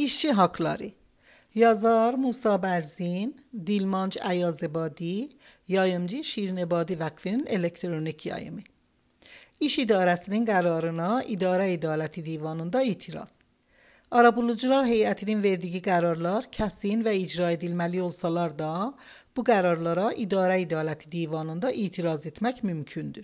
İşçi hakları. Yazar Musa Berzin, Dilmanc Ayazebadi, yayımcı Şirinebadi Vakfı'nın elektronik yayımı. İş İdarəsinin qərarına İdarə İdaləti Divanında itiraz. Arabulucular Heyətinin verdiyi qərarlar kəsin və icra edilməli olsalar da, bu qərarlara İdarə İdaləti Divanında itiraz etmək mümkündür.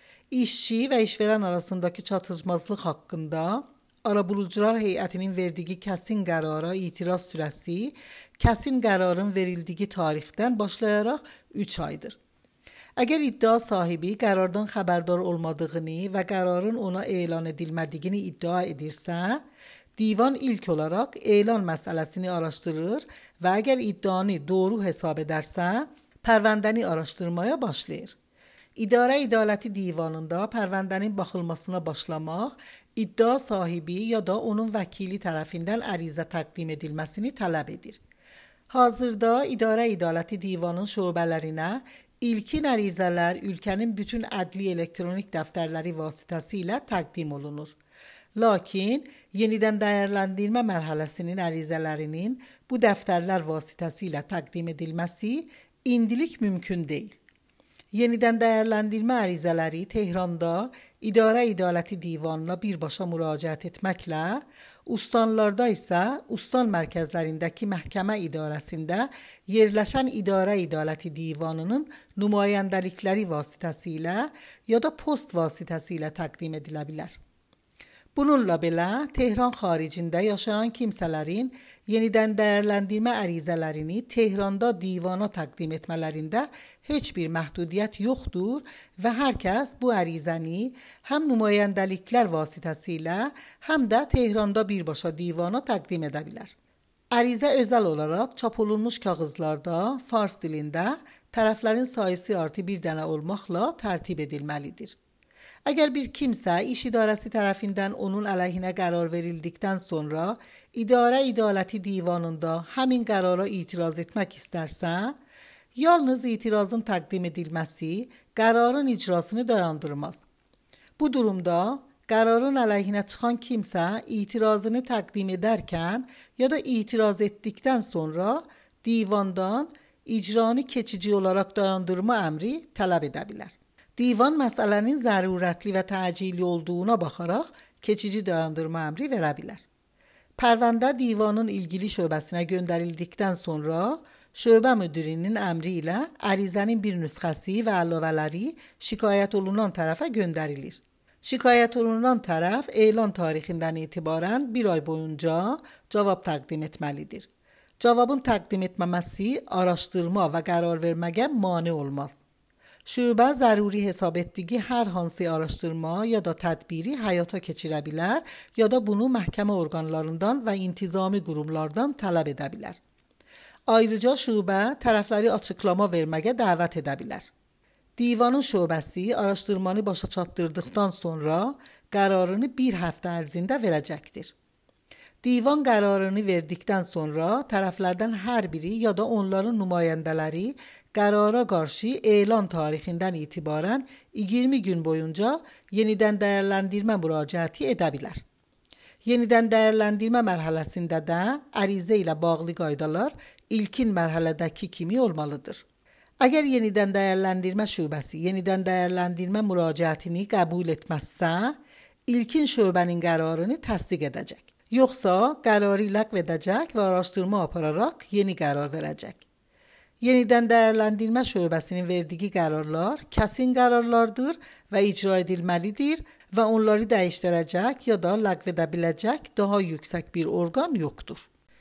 İşçi və işverən arasındakı çatışmazlıq haqqında Arabulucular Heyətinin verdiyi kəsin qərara itiraz sürəsi kəsin qərarın verildiyi tarixdən başlayaraq 3 aydır. Əgər iddia sahibi qərardan xəbərdar olmadığını və qərarın ona elan edilmədiyini iddia edirsə, divan ilk olaraq elan məsələsini araşdırır və əgər iddianı doğru hesab edərsə, pərvəndəni araşdırmaya başlayır. İdarə İdaləti Divanında pərvəndənin baxılmasına başlamaq, iddia sahibi ya da onun vəkili tərəfindən ərizə təqdim edilməsini tələb edir. Hazırda İdarə İdaləti Divanın şöbələrinə İlkin ərizələr ölkənin bütün ədli elektronik dəftərləri vasitəsilə təqdim olunur. Lakin yenidən dəyərləndirmə mərhələsinin ərizələrinin bu dəftərlər vasitəsilə təqdim edilməsi indilik mümkün deyil. Yenidən dəyərləndirmə ərizələri Tehranda İdarə İdaləti Divanına birbaşa müraciət etməklə, ustanlarda isə ustan mərkəzlərindəki məhkəmə idarəsində yerləşən İdarə İdaləti Divanının nümayəndəlikləri vasitəsilə ya da post vasitəsilə təqdim edilə bilər. Bununla belə, Tehran xaricində yaşayan kimsələrin yenidən dəyərləndirmə ərizələrini Tehranda divana təqdim etmələrində heç bir məhdudiyyət yoxdur və hər kəs bu ərizəni həm nümayəndəliklər vasitəsilə, həm də Tehranda birbaşa divana təqdim edə bilər. Ərizə özəl olaraq çap olunmuş kağızlarda fars dilində tərəflərin sayısı artı bir dənə olmaqla tərtib edilməlidir. Əgər bir kimsə iş idarəsi tərəfindən onun əleyhinə qərar verildikdən sonra İdarə İdaləti Divanında həmin qərara itiraz etmək istərsə, yalnız itirazın təqdim edilməsi qərarın icrasını dayandırmaz. Bu durumda qərarın əleyhinə çıxan kimsə itirazını təqdim edərkən ya da itiraz etdikdən sonra divandan icranı keçici olaraq dayandırma əmri tələb edə bilər. Divan məsələnin zərurətli və təcili olduğuna baxaraq keçici dayandırma əmri verə bilər. Pərvəndə divanın ilgili şöbəsinə göndərildikdən sonra şöbə müdirinin əmri ilə ərizənin bir nüsxəsi və əlavələri şikayət olunan tərəfə göndərilir. Şikayət olunan tərəf elan tarixindən etibarən bir ay boyunca cavab təqdim etməlidir. Cavabın təqdim etməməsi araşdırma və qərar verməyə mane olmaz. Şöbə zəruri hesab etdiyi hər hansı araşdırma ya da tədbiri həyata keçirə bilər ya da bunu məhkəmə orqanlarından və intizami qurumlardan tələb edə bilər. Ayrıca şöbə tərəfləri açıqlama verməyə dəvət edə bilər. Divanın şöbəsi araşdırmanı başa çatdırdıqdan sonra qərarını bir həftə ərzində verəcəkdir. Divan qərarını verdikdən sonra tərəflərdən hər biri ya da onların nümayəndələri qərara qarşı elan tarixindən etibarən 20 gün boyunca yenidən dəyərləndirmə müraciəti edə bilər. Yenidən dəyərləndirmə mərhələsində də ərizə ilə bağlı qaydalar ilkin mərhələdəki kimi olmalıdır. Əgər yenidən dəyərləndirmə şöbəsi yenidən dəyərləndirmə müraciətini qəbul etməzsə, ilkin şöbənin qərarını təsdiq edəcək. Yoxsa qərarı ləğv edəcək və araşdırma apararaq yeni qərar verəcək. Yenidən dəyərləndirmə şöbəsinin verdiyi qərarlar kəsin qərarlardır və icra edilməlidir və onları dəyişdirəcək ya da ləğv edə biləcək daha yüksək bir orqan yoxdur.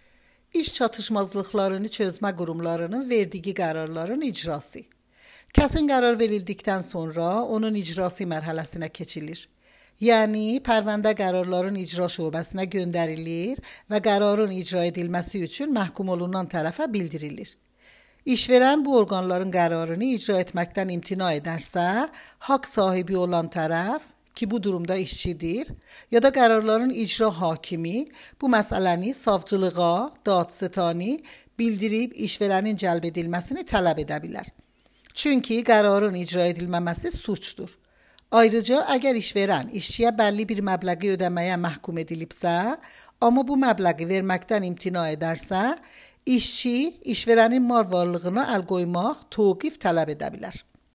İş çatışmazlıqlarını çözmə qurumlarının verdiyi qərarların icrası. Kəsin qərar verildikdən sonra onun icrası mərhələsinə keçilir. Yəni, pərvəndə qərarların icra şöbəsinə göndərilir və qərarın icra edilməsi üçün məhkum olunan tərəfə bildirilir. İşverən bu orqanların qərarını icra etməkdən imtina edərsə, haqq sahibi olan tərəf, ki bu durumda işçidir, ya da qərarların icra hakimi bu məsələni savcılığa, dadsitani bildirib işverənin cəlb edilməsini tələb edə bilər. Çünki qərarın icra edilməməsi suçdur. Ayrıca əgər işverən işçiyə bəlli bir məbləği ödəməyə məhkum edilibsə, Amma bu məbləği verməkdən imtina edərsə, işçi işverənin mal varlığına əl qoymaq, təvqif tələb edə bilər.